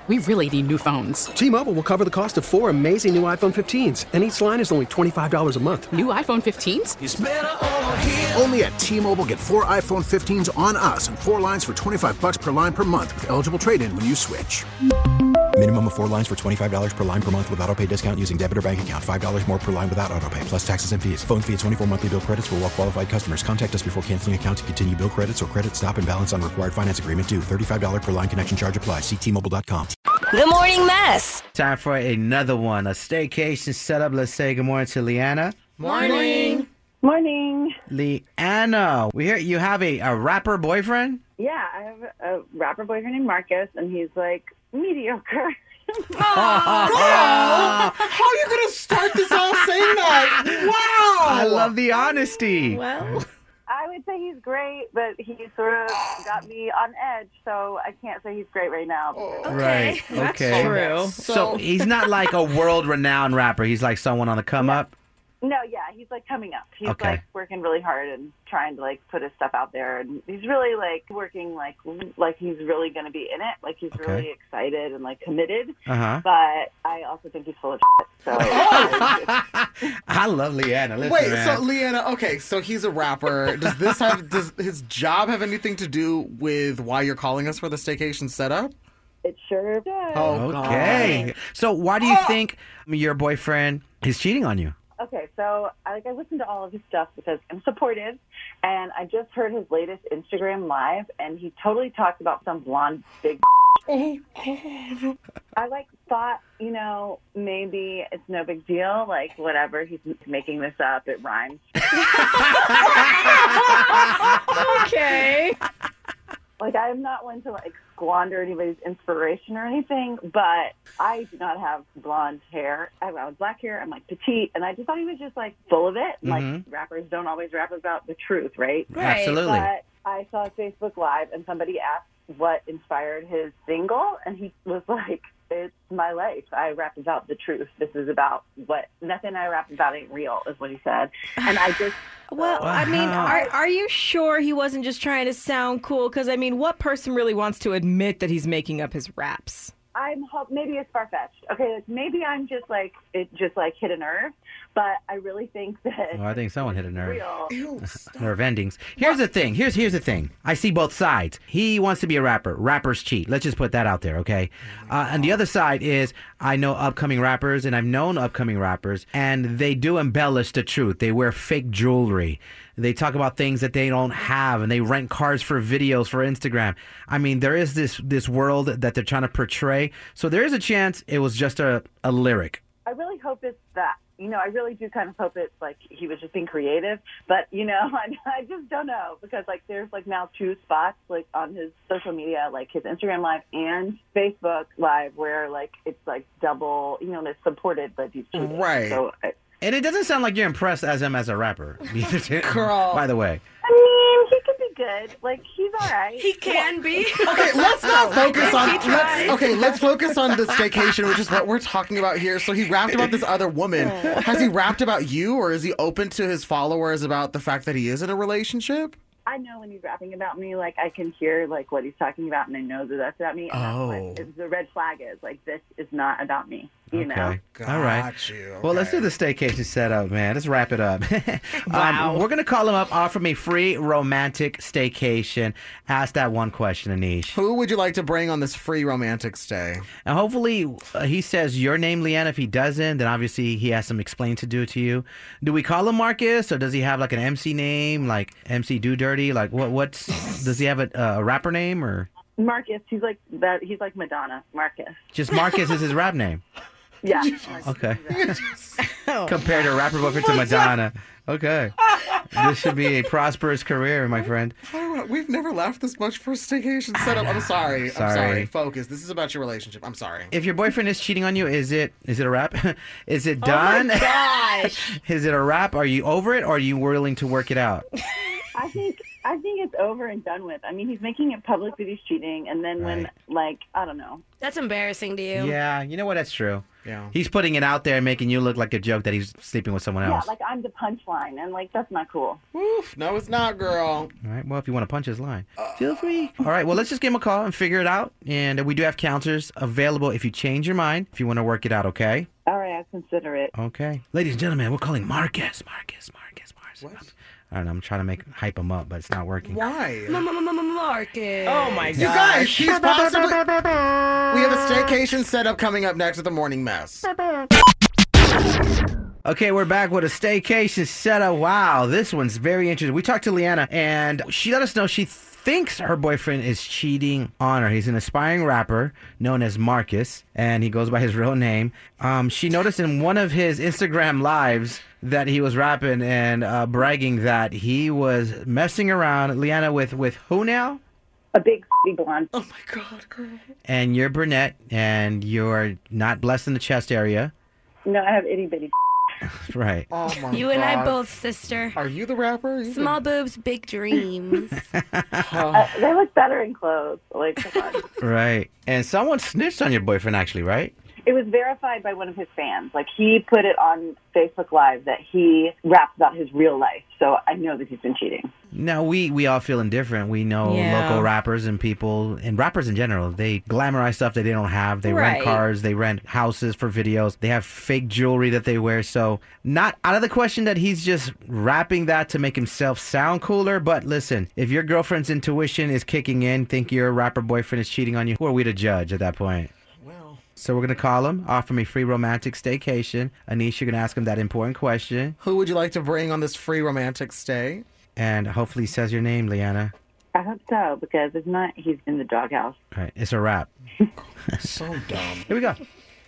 We really need new phones. T-Mobile will cover the cost of 4 amazing new iPhone 15s, and each line is only $25 a month. New iPhone 15s? It's better over here. Only at T-Mobile, get 4 iPhone 15s on us and 4 lines for $25 per line per month with eligible trade-in when you switch. Minimum of 4 lines for $25 per line per month with autopay discount using debit or bank account. $5 more per line without autopay, plus taxes and fees. Phone fee at 24 monthly bill credits for well-qualified customers. Contact us before canceling account to continue bill credits or credit stop and balance on required finance agreement due. $35 per line connection charge applies. See T-Mobile.com. The Morning Mess. Time for another one. A staycation setup. Let's say good morning to Leanna. Morning. Morning. Leanna, we hear you have a rapper boyfriend? Yeah, I have a rapper boyfriend named Marcus, and he's like mediocre. How are you going to start this off saying that? Wow. I love the honesty. Well, I would say he's great, but he sort of got me on edge, so I can't say he's great right now. Right. That's Okay. true. So he's not like a world-renowned rapper. He's like someone on the come up. No, yeah, he's like coming up. He's Okay. like working really hard and trying to like put his stuff out there, and he's really like working like he's really going to be in it. Like he's really excited and like committed. Uh-huh. But I also think he's full of shit. So I love Leanna. Listen, wait, man. so Leanna, okay, so he's a rapper. Does his job have anything to do with why you're calling us for the staycation setup? it sure does. Oh, God. Okay. So why do you think your boyfriend is cheating on you? Okay, so I listened to all of his stuff because I'm supportive, and I just heard his latest Instagram live, and he totally talked about some blonde big. I thought, maybe it's no big deal, like whatever, he's making this up, it rhymes. Okay. Like, I'm not one to squander anybody's inspiration or anything, but I do not have blonde hair. I have black hair. I'm petite, and I just thought he was just full of it. Mm-hmm. Rappers don't always rap about the truth, right? Right. Absolutely. But I saw Facebook Live, and somebody asked what inspired his single, and he was like, "It's my life. I rap about the truth. This is about nothing I rap about ain't real," is what he said. And I just. Well, I mean, are you sure he wasn't just trying to sound cool? Because, what person really wants to admit that he's making up his raps? Maybe it's far-fetched. Okay, maybe I'm just it just hit a nerve, but I really think that. Well, I think someone hit a nerve. Real. Nerve endings. Here's the thing. Here's the thing. I see both sides. He wants to be a rapper. Rappers cheat. Let's just put that out there, okay? And the other side is I know upcoming rappers, and I've known upcoming rappers, and they do embellish the truth. They wear fake jewelry. They talk about things that they don't have, and they rent cars for videos for Instagram. There is this world that they're trying to portray. So there is a chance it was just a lyric. I really hope it's that. I really do kind of hope it's he was just being creative. But, I just don't know because there's now two spots on his social media, his Instagram Live and Facebook Live where it's double, it's supported by these two. Right. So And it doesn't sound like you're impressed as him as a rapper. Girl. By the way. he could be good. He's all right. He can be. Okay, let's not focus on. He tries. Let's focus on the staycation, which is what we're talking about here. So he rapped about this other woman. Has he rapped about you, or is he open to his followers about the fact that he is in a relationship? I know when he's rapping about me, I can hear what he's talking about, and I know that that's about me. And that's what the red flag is this is not about me. You know. All right. Got you. Well, let's do the staycation setup, man. Let's wrap it up. Wow. We're gonna call him up, offer him a free romantic staycation. Ask that one question, Anish. Who would you like to bring on this free romantic stay? And hopefully he says your name, Leanna. If he doesn't, then obviously he has some explain to do to you. Do we call him Marcus, or does he have an MC name, like MC Do Dirty? What's does he have a rapper name or? Marcus, he's like that. He's like Madonna. Marcus. Just Marcus is his rap name. Yeah. Okay. Compared to rapper boyfriend to Madonna. Okay. This should be a prosperous career, my friend. We've never laughed this much for a staycation setup. I'm sorry. I'm sorry. Focus. This is about your relationship. I'm sorry. If your boyfriend is cheating on you, is it a rap? Is it done? Oh my gosh. Is it a rap? Are you over it, or are you willing to work it out? I think it's over and done with. I mean, he's making it public that he's cheating, and then when, I don't know. That's embarrassing to you. Yeah, you know what? That's true. Yeah. He's putting it out there and making you look like a joke that he's sleeping with someone else. Yeah, like I'm the punchline, and that's not cool. Oof, no, it's not, girl. All right, well, if you want to punch his line, feel free. All right, well, let's just give him a call and figure it out. And we do have counselors available if you change your mind, if you want to work it out, okay? All right, I'll consider it. Okay. Ladies and gentlemen, we're calling Marcus. What? I don't know, I'm trying to hype him up, but it's not working. Why? Marcus. Oh my god. You guys, she's possibly... We have a staycation setup coming up next with the Morning Mess. Okay, we're back with a staycation setup. Wow, this one's very interesting. We talked to Leanna, and she let us know she thinks her boyfriend is cheating on her. He's an aspiring rapper known as Marcus, and he goes by his real name. She noticed in one of his Instagram lives that he was rapping and bragging that he was messing around, Leanna, with who now? A big blonde. Oh my God, girl. And you're brunette, and you're not blessed in the chest area. No, I have itty bitty. Right. Oh my You God. and I both, sister. Are you the rapper? Small boobs, big dreams. They look better in clothes. Come on. Right. And someone snitched on your boyfriend, actually, right? It was verified by one of his fans. He put it on Facebook Live that he raps about his real life. So I know that he's been cheating. No, we all feel indifferent. We know local rappers and people, and rappers in general, they glamorize stuff that they don't have. They rent cars, they rent houses for videos. They have fake jewelry that they wear. So not out of the question that he's just rapping that to make himself sound cooler. But listen, if your girlfriend's intuition is kicking in, think your rapper boyfriend is cheating on you, who are we to judge at that point? So we're going to call him, offer him a free romantic staycation. Anish, you're going to ask him that important question. Who would you like to bring on this free romantic stay? And hopefully he says your name, Leanna. I hope so, because if not, he's in the doghouse. All right, it's a wrap. So dumb. Here we go.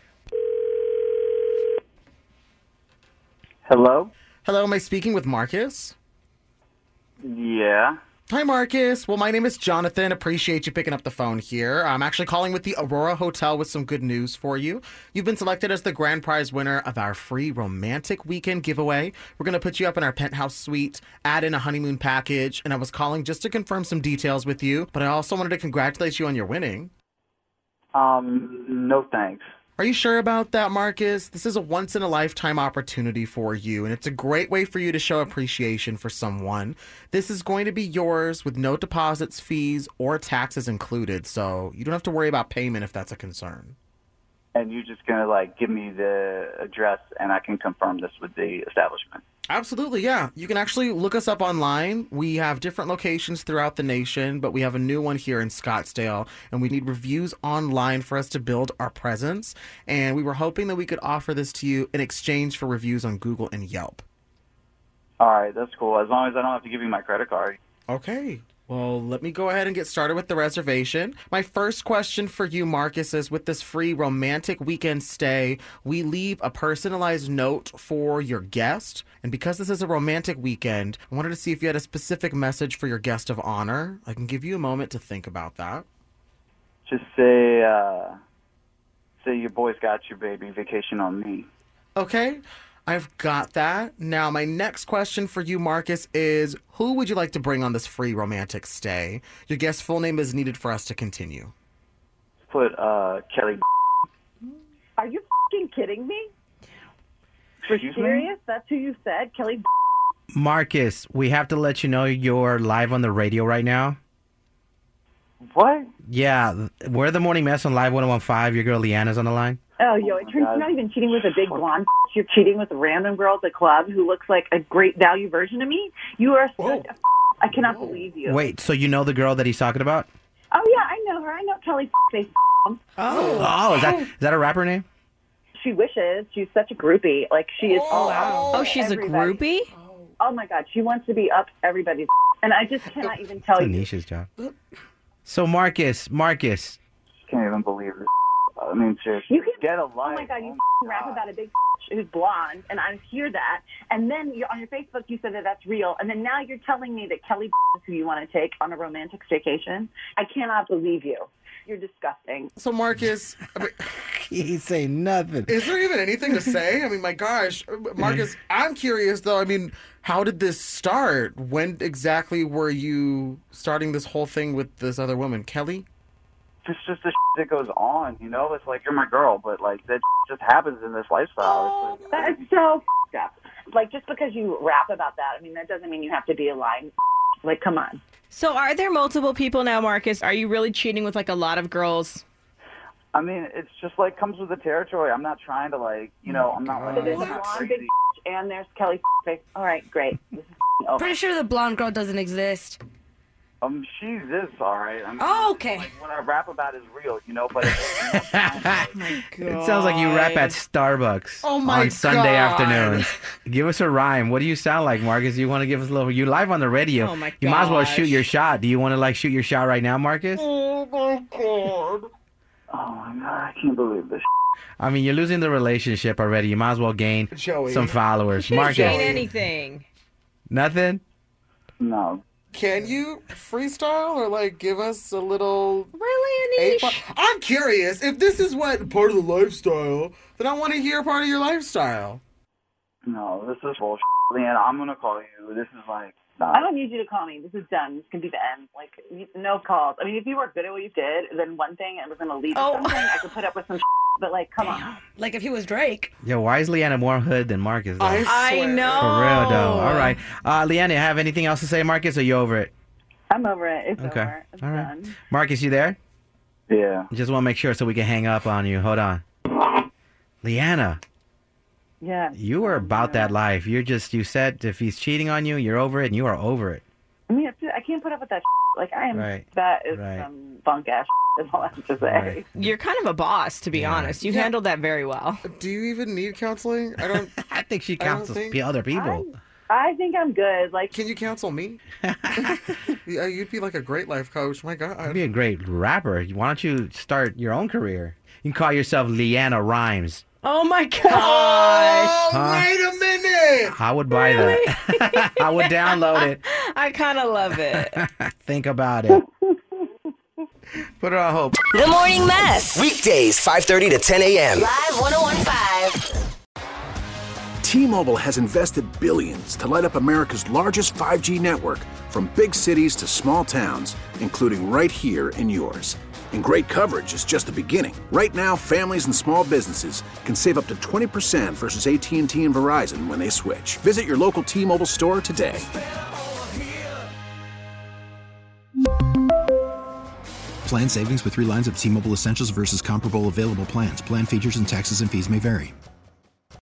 Hello? Hello, am I speaking with Marcus? Yeah. Hi, Marcus. Well, my name is Jonathan. Appreciate you picking up the phone here. I'm actually calling with the Aurora Hotel with some good news for you. You've been selected as the grand prize winner of our free romantic weekend giveaway. We're going to put you up in our penthouse suite, add in a honeymoon package, and I was calling just to confirm some details with you, but I also wanted to congratulate you on your winning. No thanks. Are you sure about that, Marcus? This is a once-in-a-lifetime opportunity for you, and it's a great way for you to show appreciation for someone. This is going to be yours with no deposits, fees, or taxes included, so you don't have to worry about payment if that's a concern. And you're just going to, give me the address, and I can confirm this with the establishment? Absolutely, yeah. You can actually look us up online. We have different locations throughout the nation, but we have a new one here in Scottsdale, and we need reviews online for us to build our presence. And we were hoping that we could offer this to you in exchange for reviews on Google and Yelp. All right, that's cool. As long as I don't have to give you my credit card. Okay. Well, let me go ahead and get started with the reservation. My first question for you, Marcus, is with this free romantic weekend stay, we leave a personalized note for your guest. And because this is a romantic weekend, I wanted to see if you had a specific message for your guest of honor. I can give you a moment to think about that. Just say your boy's got you, baby. Vacation on me. Okay. I've got that. Now, my next question for you, Marcus, is who would you like to bring on this free romantic stay? Your guest's full name is needed for us to continue. Put Kelly. Are you fucking kidding me? Excuse me? Serious? That's who you said? Kelly. Marcus, we have to let you know you're live on the radio right now. What? Yeah, we're the Morning Mess on Live 101.5. Your girl Leanna's on the line. Oh, it turns you're not even cheating with a big blonde. You're cheating with a random girl at the club who looks like a great value version of me. You are such a I cannot believe you. Wait, so you know the girl that he's talking about? Oh, yeah, I know her. I know Kelly face. Oh, is that a rapper name? She wishes. She's such a groupie. She is all out. Oh, she's everybody. a groupie? Oh, my God. She wants to be up everybody's and I just cannot even tell you. It's Anisha's job. So, Marcus. Can't even believe it. I mean, seriously. You can get a life. Oh, my God. You rap about a big who's blonde, and I hear that. And then on your Facebook, you said that that's real. And then now you're telling me that Kelly is who you want to take on a romantic staycation. I cannot believe you. You're disgusting. So, Marcus, I mean, He's saying nothing. is there even anything to say? I mean, my gosh. Marcus, I'm curious, though. I mean, how did this start? When exactly were you starting this whole thing with this other woman, Kelly? It's just the that goes on, you know? It's like, you're my girl, but, like, that just happens in this lifestyle. It's like, That is so up. Like, just because you rap about that, I mean, that doesn't mean you have to be a lying. Like, come on. So are there multiple people now, Marcus? Are you really cheating with like a lot of girls? I mean, it's just, like, comes with the territory. I'm not trying to, like, you know, I'm not, like, There's I'm a not blonde crazy. big and there's Kelly face. All right, great. This is over. Pretty sure the blonde girl doesn't exist. She exists, all right. I mean, Oh, okay. like, what I rap about is real, you know, but it's, It sounds like you rap at Starbucks Oh my on Sunday God. afternoons. Give us a rhyme. What do you sound like, Marcus? You want to give us a little? You live on the radio. Oh my You might as well gosh. shoot your shot. Do you want to like shoot your shot right now, Marcus? Oh, my God. oh, my God, I can't believe this. I mean, you're losing the relationship already. You might as well gain Joey. some followers. Didn't Marcus, gain anything. nothing. No. Can you freestyle or, like, give us a little... Really, Anish? I'm curious. If this is what part of the lifestyle, then I want to hear part of your lifestyle. No, this is bullshit. Leanne, I'm going to call you. This is like, I don't need you to call me. This is done. This can be the end. Like, no calls. I mean, if you were good at what you did, then one thing, it was going to lead to something. I could put up with some but, like, come on. Like if he was Drake. Yo, why is Leanna more hood than Marcus? Though? I swear. know. For real, though. All right. Leanna, have anything else to say, Marcus, or you over it? I'm over it. It's Okay. over. It's All right. done. Marcus, you there? Yeah. Just want to make sure so we can hang up on you. Hold on. Leanna, Yeah. you are about that life. You said if he's cheating on you, you're over it, and you are over it. I mean, I can't put up with that. Like, I am. Right. That is Right. some bunk ass. That's all I have to say. Right. You're kind of a boss, to be honest. You handled that very well. Do you even need counseling? I don't... I think she I don't counsels think- other people. I think I'm good. Like, Can you counsel me? Yeah, you'd be like a great life coach. My God. You'd be a great rapper. Why don't you start your own career? You can call yourself Leanna Rhymes. Oh my gosh. Oh, Huh? wait a minute. I would buy that. I would download it. I kind of love it. Think about it. Put it on hold. The Morning Mess. Weekdays, 5:30 to 10 a.m. Live 101.5. T-Mobile has invested billions to light up America's largest 5G network, from big cities to small towns, including right here in yours. And great coverage is just the beginning. Right now, families and small businesses can save up to 20% versus AT&T and Verizon when they switch. Visit your local T-Mobile store today. Plan savings with 3 lines of T-Mobile Essentials versus comparable available plans. Plan features and taxes and fees may vary.